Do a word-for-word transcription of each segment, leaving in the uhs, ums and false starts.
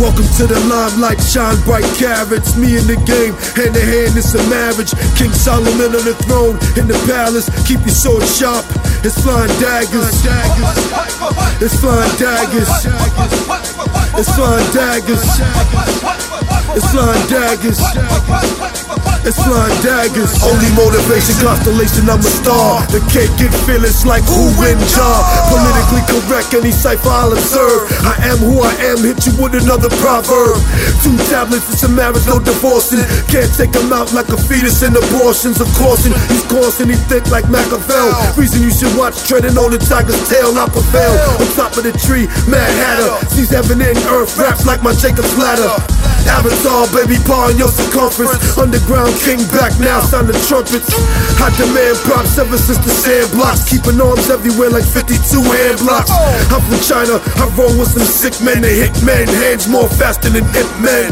Welcome to the limelight, shine bright carrots. Me in the game, hand in hand, it's a marriage. King Solomon on the throne, in the palace. Keep your sword sharp, it's flying daggers. It's flying daggers. It's flying daggers. It's flying daggers. It's flying daggers. Only motivation, constellation, I'm a star. The cake get feelings like who in jar. Politically correct, any cipher I'll observe. I am who I am, hit you with another proverb. Two tablets, it's a marriage, no divorcing. Can't take him out like a fetus in abortions. Of course, he's coursing, he thick like Machiavelli. Reason you should watch treading on the tiger's tail, I prevail. On top of the tree, Mad Hatter sees heaven and earth, raps like my Jacob's ladder. Avatar, baby, paw in your circumference. Underground king back now, sound the trumpets. I demand props ever since the sand blocks. Keeping arms everywhere like fifty-two hand blocks. I'm from China, I roll with some sick men. They hit men, hands more faster than Ip Man.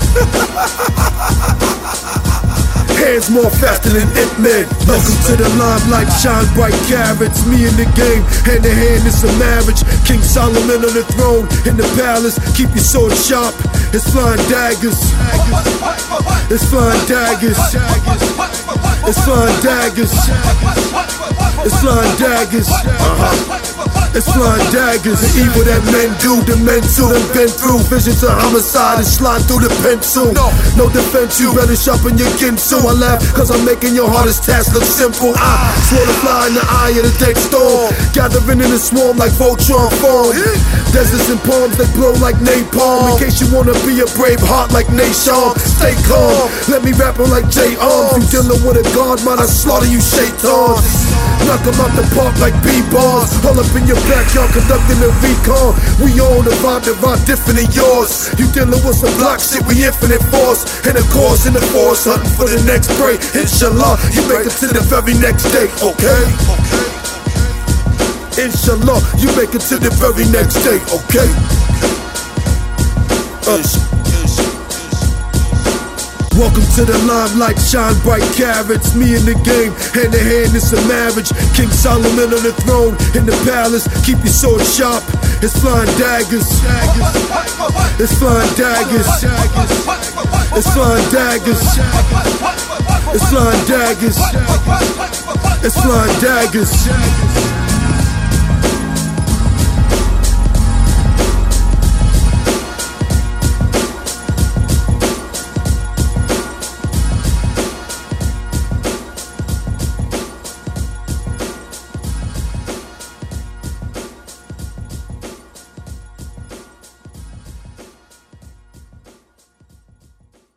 Hands more faster than Ip Man. Welcome to the limelight, shine bright carrots. Me in the game, hand in hand, it's a marriage. King Solomon on the throne, in the palace. Keep your sword sharp, it's flying daggers. It's flying daggers. It's flying daggers. It's flying daggers. Uh-huh. It's flying daggers. The evil that men do, the mental and been through. Visions of homicide and slide through the pencil. No defense, you better sharpen your ginsu. I laugh cause I'm making your hardest task look simple. I swore to fly in the eye of the dead storm, gathering in a swarm like Voltron form. Deserts and palms that blow like napalm. In case you wanna be a brave heart like Nation, stay calm. Let me rap on like J Arms. You dealing with a god, man, I slaughter you shaitans. Knock them out the park like B-bars. All up in your backyard conducting a recon. We own the vibe that vibe different than yours. You dealing with some block shit, we infinite force. And of course in the forest, hunting for the next prey. Inshallah, you make it to the very next day, okay? Inshallah, you make it to the very next day, okay? Uh. Welcome to the limelight, shine bright carrots. Me in the game, hand in hand, it's a marriage. King Solomon on the throne, in the palace. Keep your sword sharp, it's flying daggers. It's flying daggers. It's flying daggers. It's flying daggers. It's flying daggers.